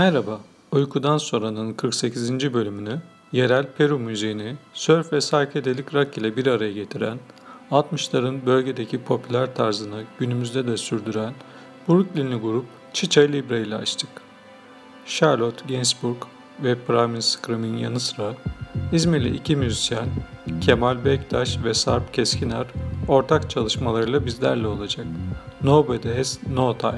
Merhaba, Uykudan Sonra'nın 48. bölümünü yerel Peru müziğini surf ve psychedelic rock ile bir araya getiren, 60'ların bölgedeki popüler tarzını günümüzde de sürdüren Brooklynli grup Chicha Libre ile açtık. Charlotte Gainsbourg ve Primal Scream'in yanı sıra İzmirli iki müzisyen Kemal Bektaş ve Sarp Keskiner ortak çalışmalarıyla bizlerle olacak. Nobody Has No Time.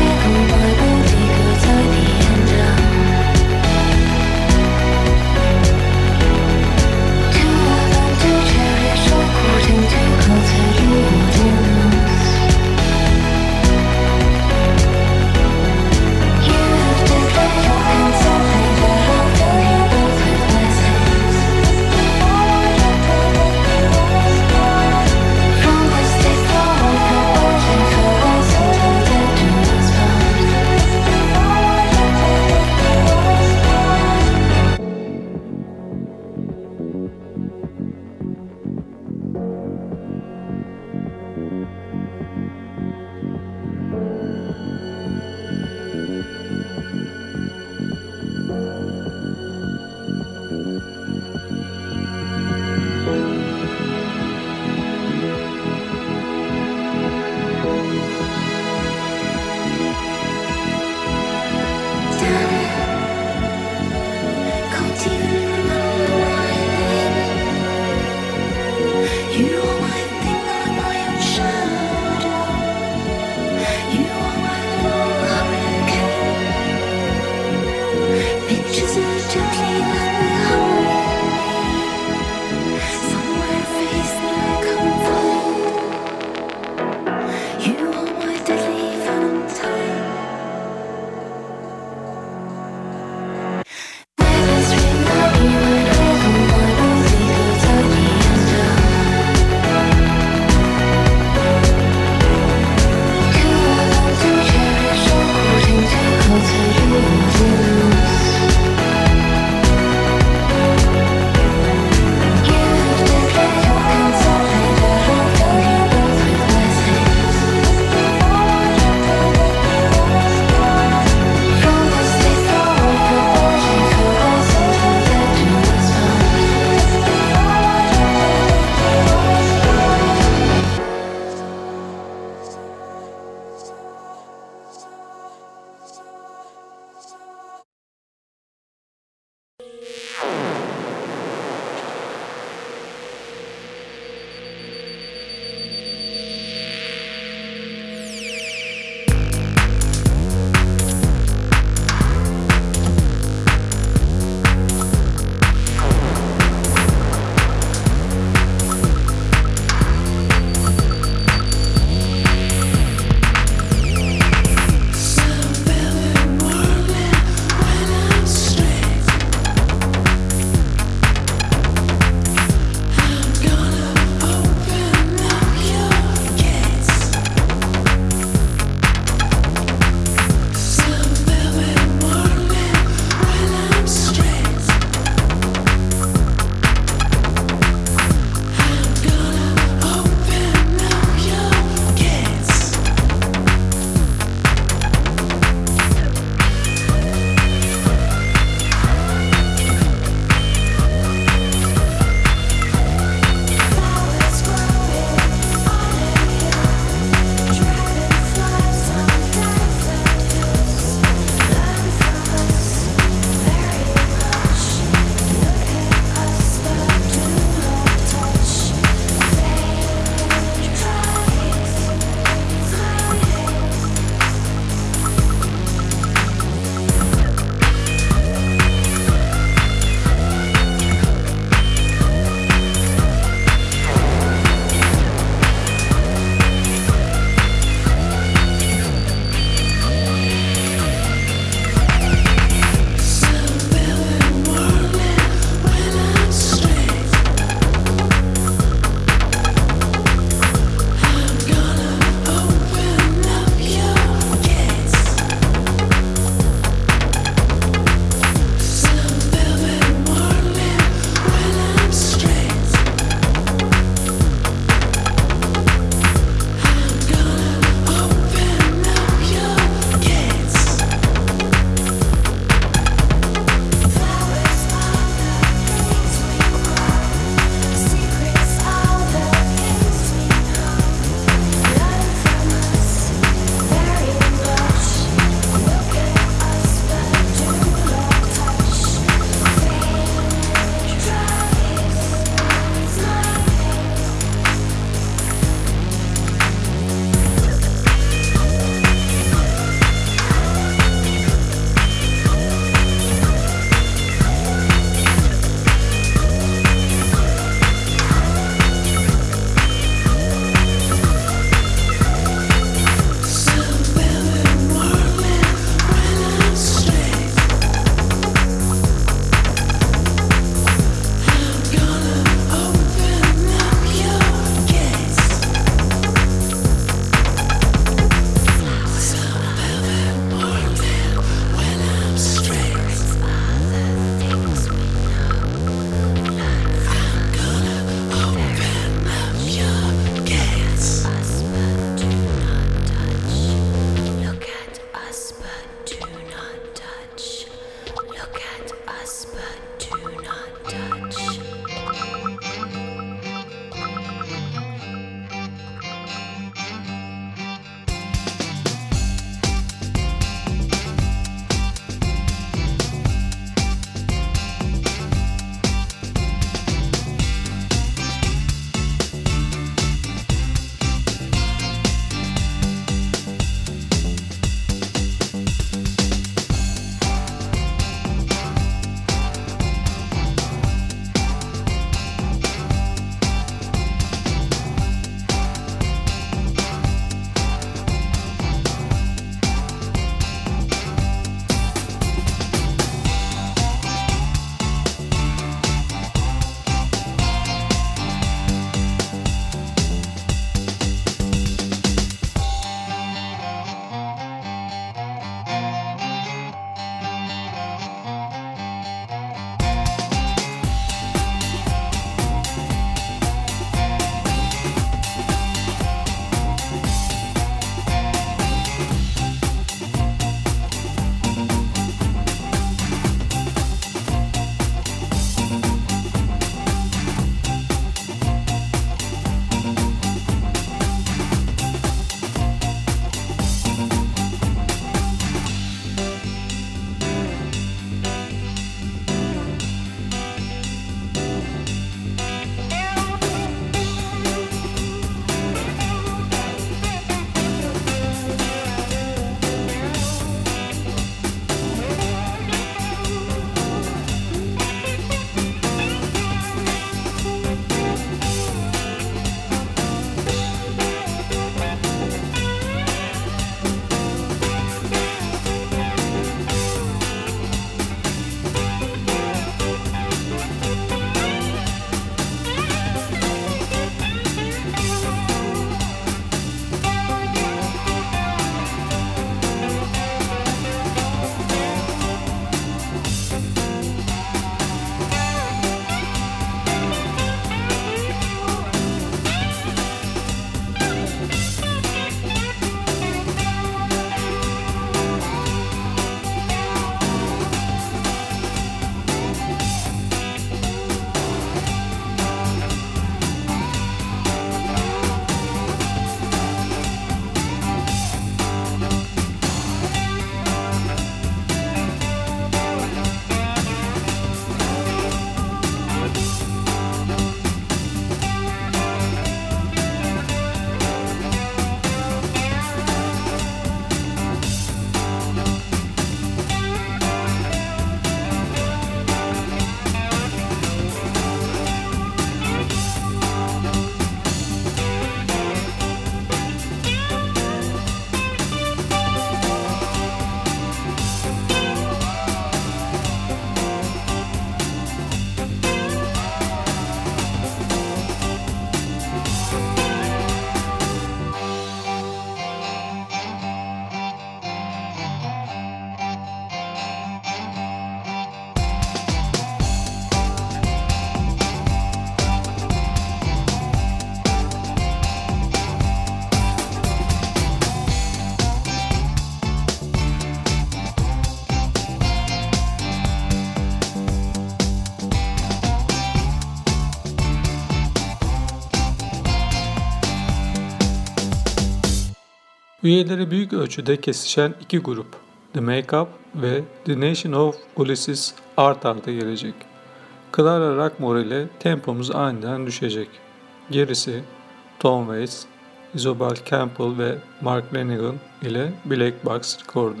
Üyeleri büyük ölçüde kesişen iki grup, The Make-up ve The Nation of Ulysses art arda gelecek. Clara Rockmore ile tempomuz aniden düşecek. Gerisi Tom Waits, Isobel Campbell ve Mark Lanegan ile Black Box Recorder.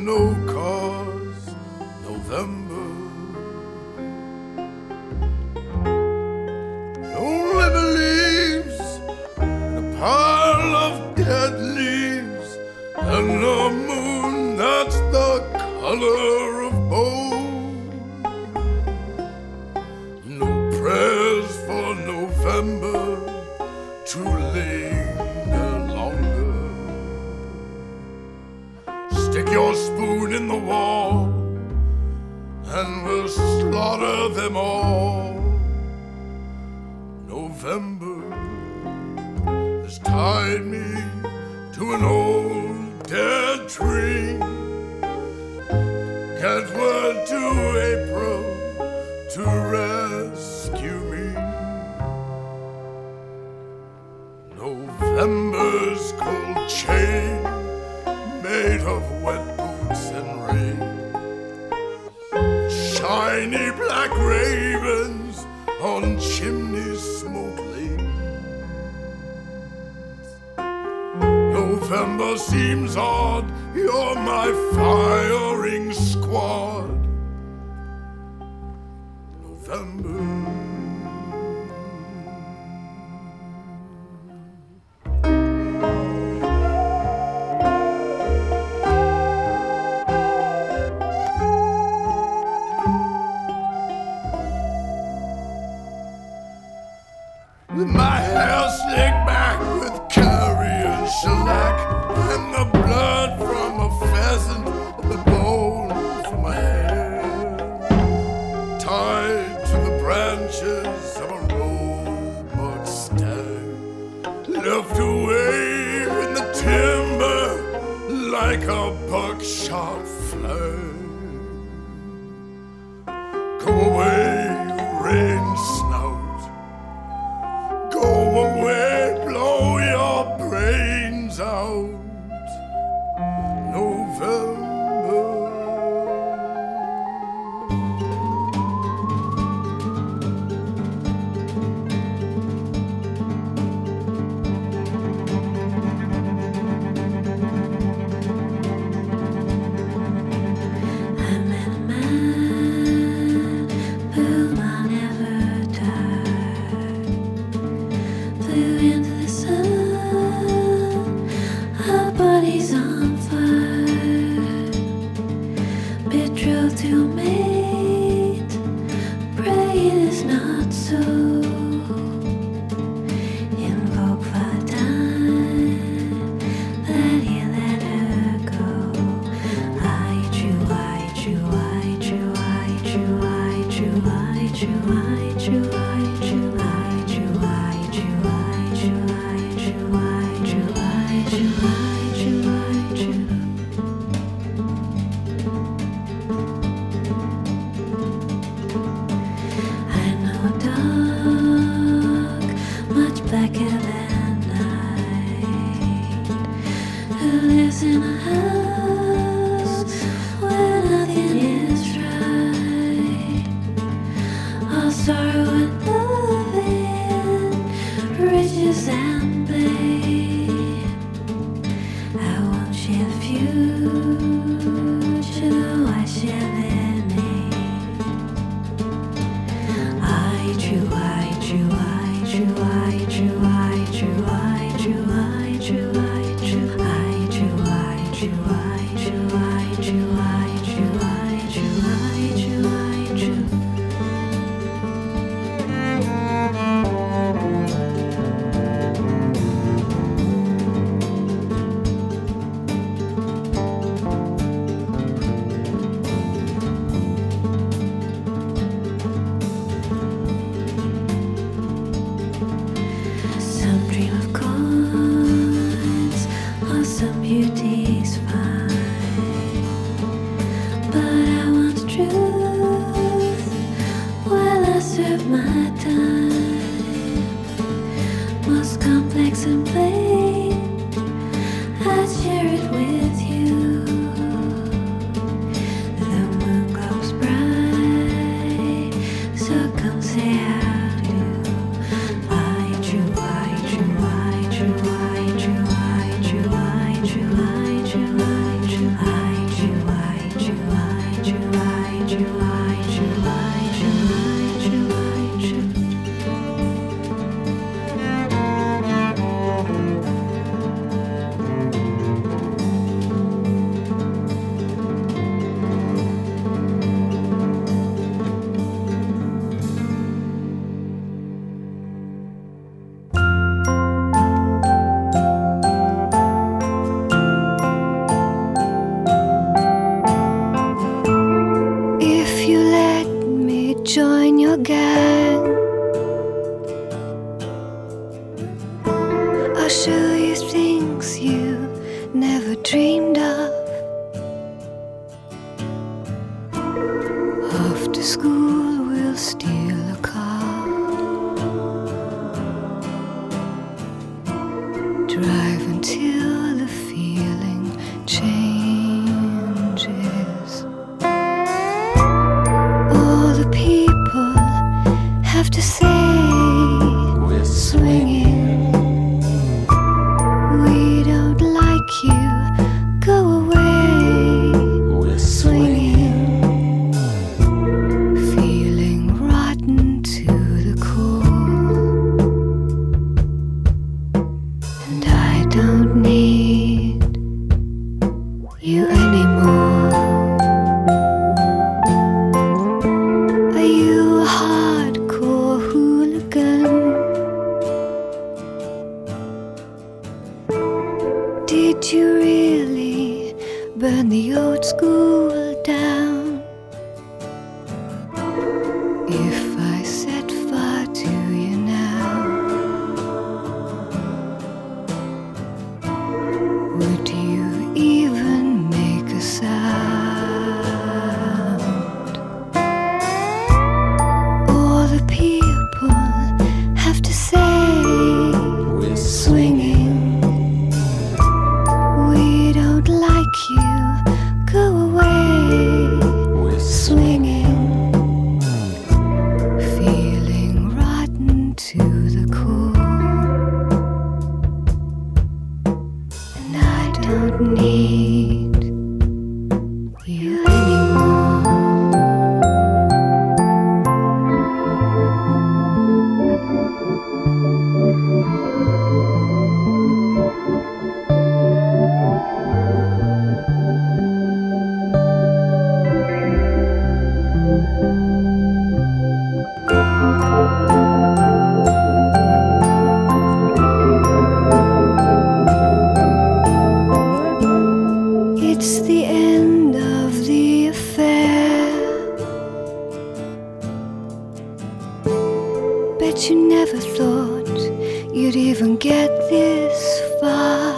no cause, November. Only the leaves, a pile of dead leaves, and the moon that's the color of bone. No prayers for November to linger longer. Stick your spoon in the wall and we'll slaughter them all. November has tied me to an old dead tree. Get word to April to rescue me. November's cold chain made of wet boots and rain. Shiny black ravens on chimneys smoke lanes. November seems odd, you're my firing squad. November. With my hair slicked back with curry and shellac, and the blood from a pheasant and the bone from my hair, tied to the branches of a roebuck stag, left to wave in the timber like a buckshot flag. Go away, rain snout. Go away, blow your brains out. November. I met a man whom I'll never die. Flew into the sun, our bodies on fire. Betrothed to a mate, pray it is not so. Invoke for the time that he let her go. I chew, I chew, I chew, I chew, I chew, I chew, I chew, I chew, I chew, I chew, I chew, I chew, I chew, I chew, I chew, I chew. I know a dog much blacker than night, who lives in a house where nothing is right. All sorrow and loving, riches and blame. I won't share the future, though I share their name. I chew, I chew, I chew, I chew, I chew, I chew, I chew, I chew, I chew, I chew, I chew, I chew, I chew, I chew, I chew, I chew. Some dream of coins, or some beauty's fine. But I want the truth while I serve my time. Most complex and plain, I share it with you. The moon glows bright, so come say how do. I chew, I chew, I chew, I chew, I chew, I chew, I chew, I chew, I chew, I show you things you never dreamed of. After school we'll steal a car, drive until the feeling changes. All the people have to say we're swinging. We don't like you, go away. We're swinging, feeling rotten to the core. And I don't need you anymore. Are you a hardcore hooligan? Did you really burn the old school down? If I set fire to you now, would you even make a sound? All the people have to say we're swinging. We don't like you, go away. We're swinging, feeling rotten to the core. And I don't need you anymore. It's the end of the affair. Bet you never thought you'd even get this far.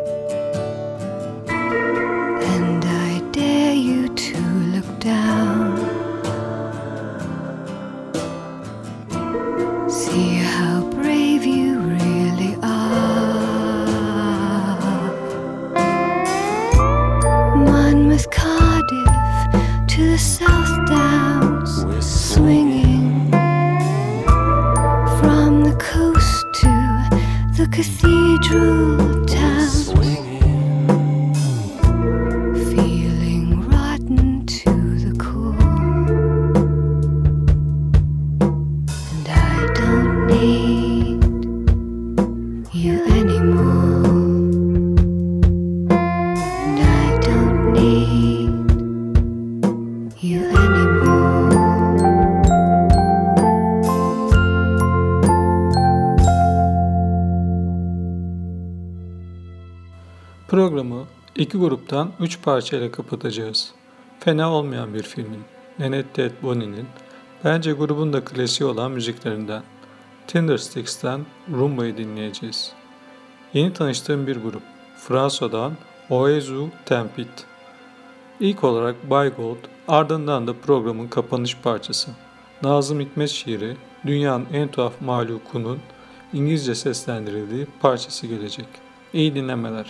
And I dare you to look down. See how brave you really are. Monmouth, Cardiff, to the South Downs, we're swinging. From the coast to the cathedral town, feeling rotten to the core. And I don't need you anymore. And I don't need you anymore. Programı iki gruptan 3 parçayla kapatacağız. Fena olmayan bir filmin, Nanette Ted Bonnie'nin, bence grubun da klasiği olan müziklerinden. Tindersticks'ten Rumba'yı dinleyeceğiz. Yeni tanıştığım bir grup, Fransa'dan Oiseau Tempit. İlk olarak Bay Gold, ardından da programın kapanış parçası. Nazım Hikmet şiiri, Dünyanın en tuhaf mahlukunun İngilizce seslendirildiği parçası gelecek. İyi dinlemeler.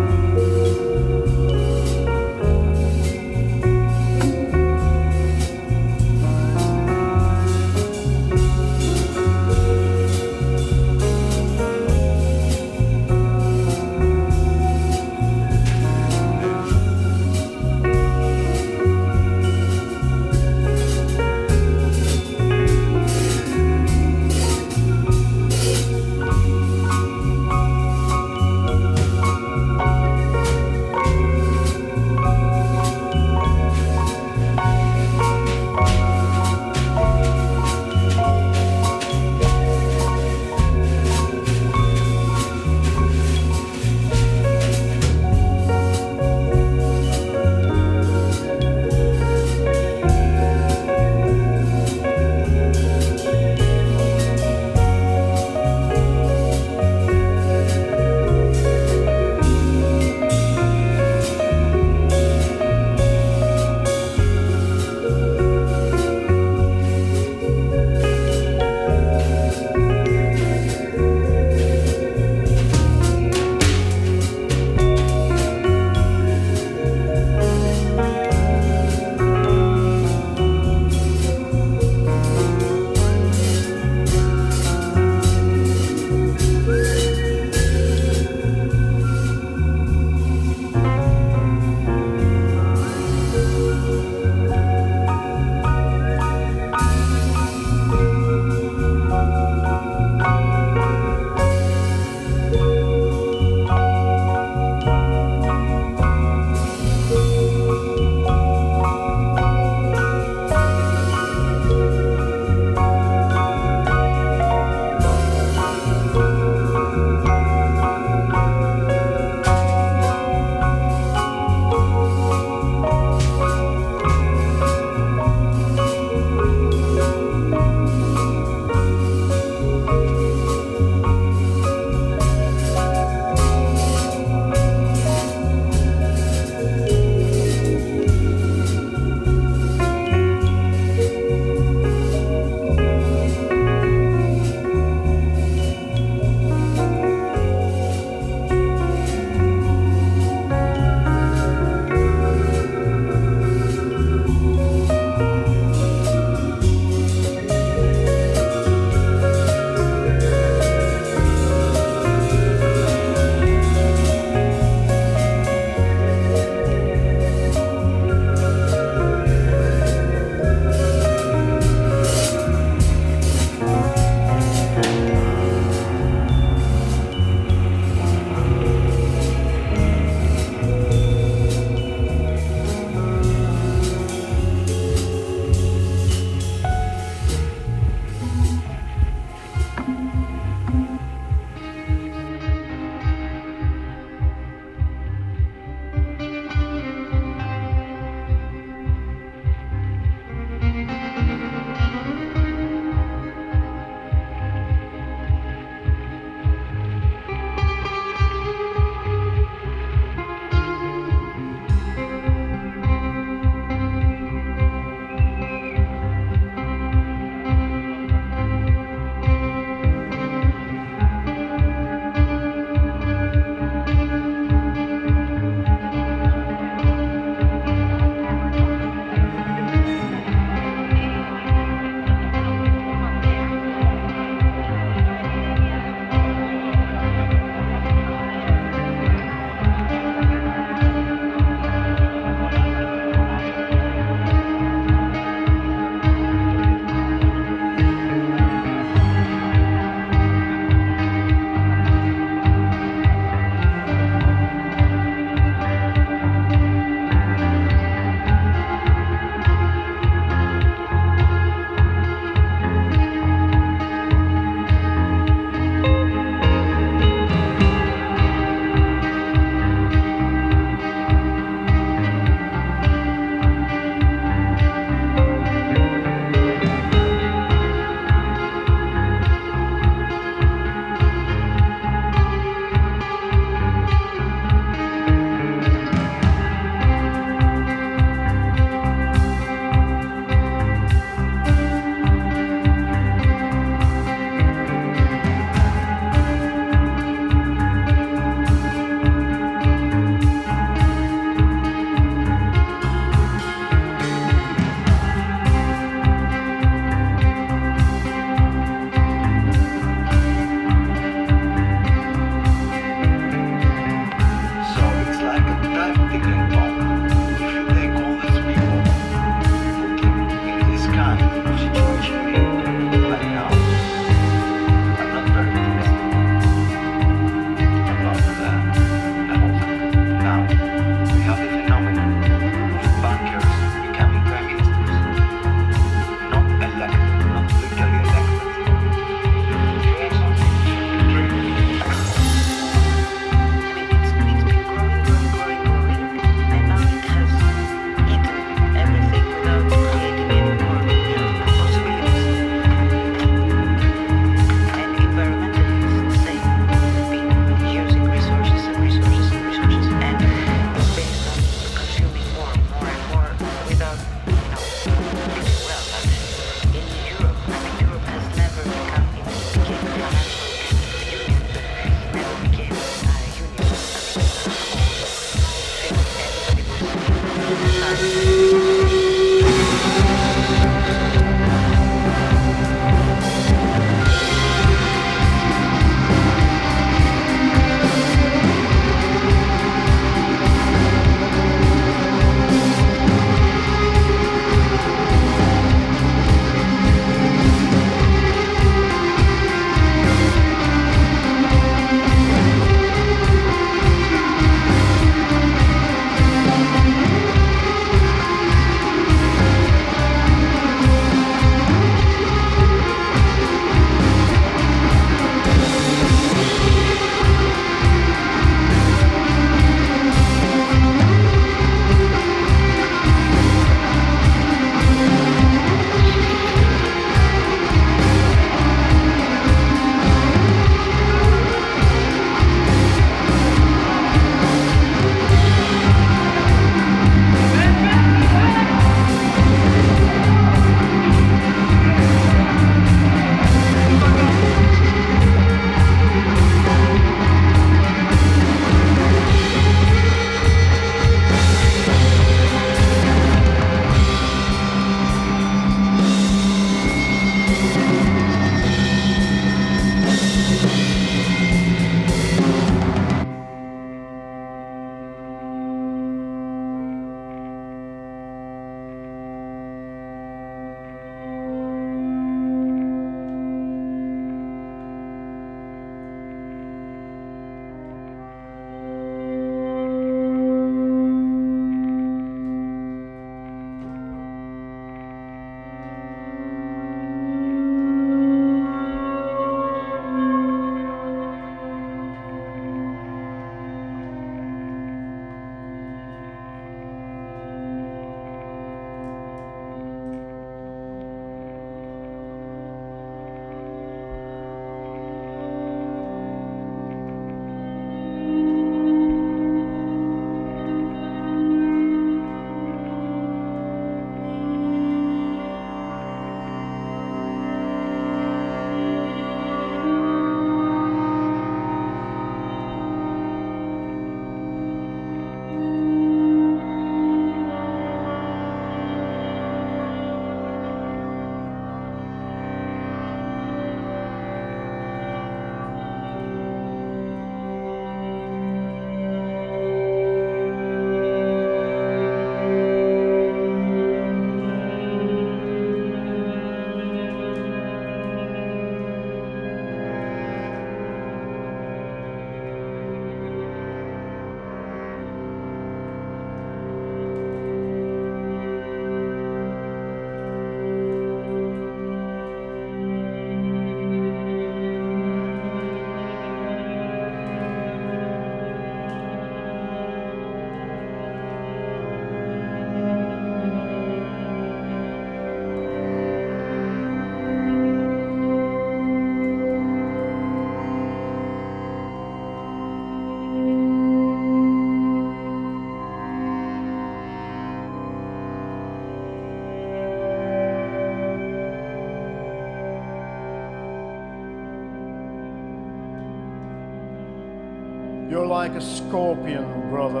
You're like a scorpion, brother.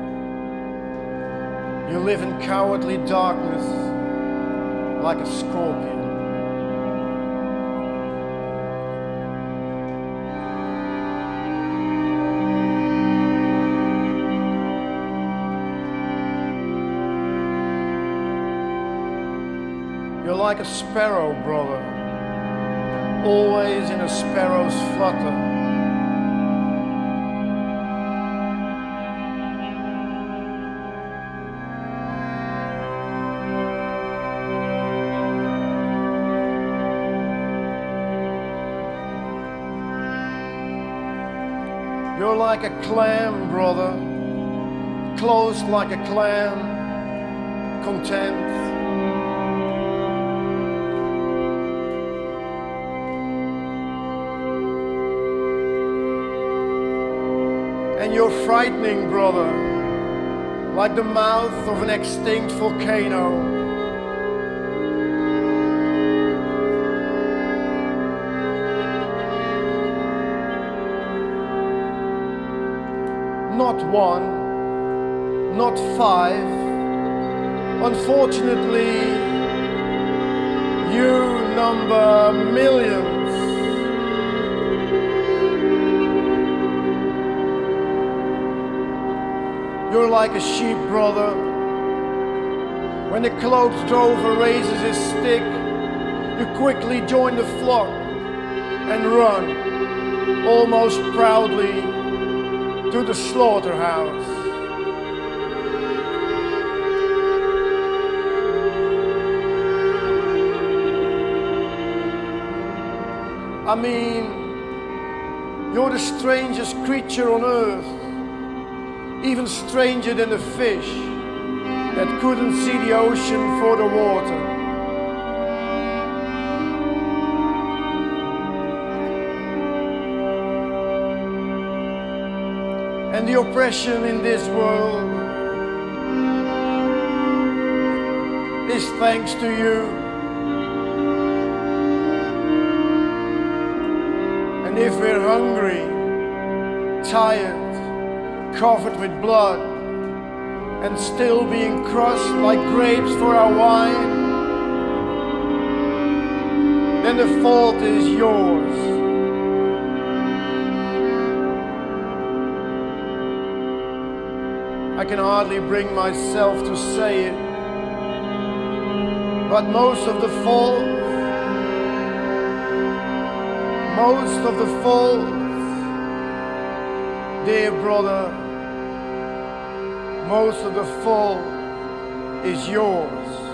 You live in cowardly darkness like a scorpion. You're like a sparrow, brother, always in a sparrow's flutter. You're like a clam, brother, closed like a clam, content. And you're frightening, brother, like the mouth of an extinct volcano. Not one, not five. Unfortunately, you number millions. You're like a sheep, brother. When the cloaked drover raises his stick, you quickly join the flock and run, almost proudly, to the slaughterhouse. I mean, you're the strangest creature on earth, even stranger than the fish that couldn't see the ocean for the water. And the oppression in this world is thanks to you. And if we're hungry, tired, covered with blood, and still being crushed like grapes for our wine, then the fault is yours. I can hardly bring myself to say it, but most of the fault, dear brother, most of the fault is yours.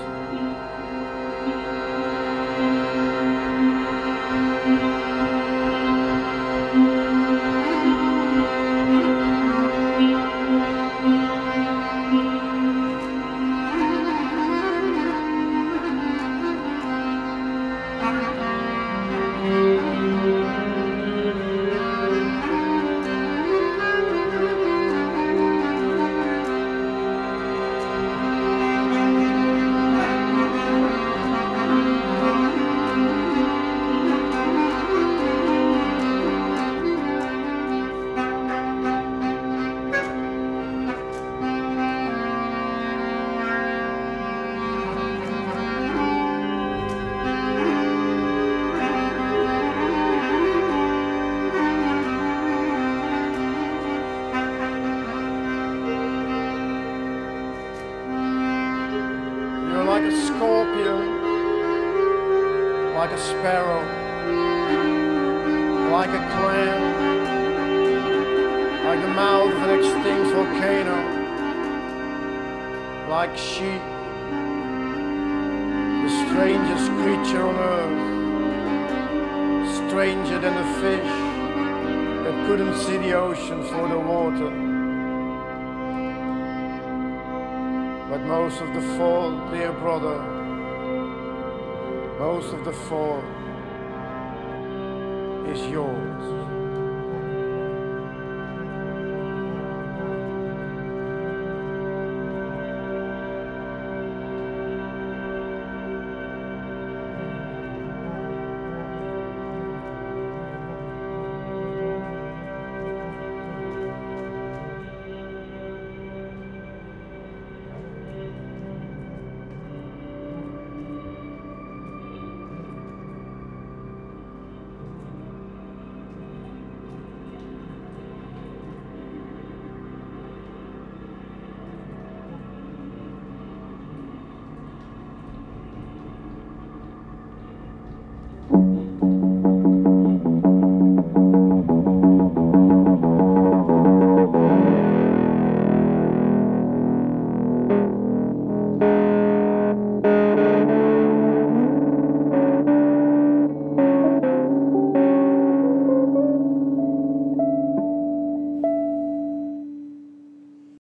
Like a scorpion, like a sparrow, like a clam, like the mouth of an extinct volcano, like sheep, the strangest creature on earth, stranger than the fish that couldn't see the ocean for the water. But most of the fault, dear brother, most of the fault is yours.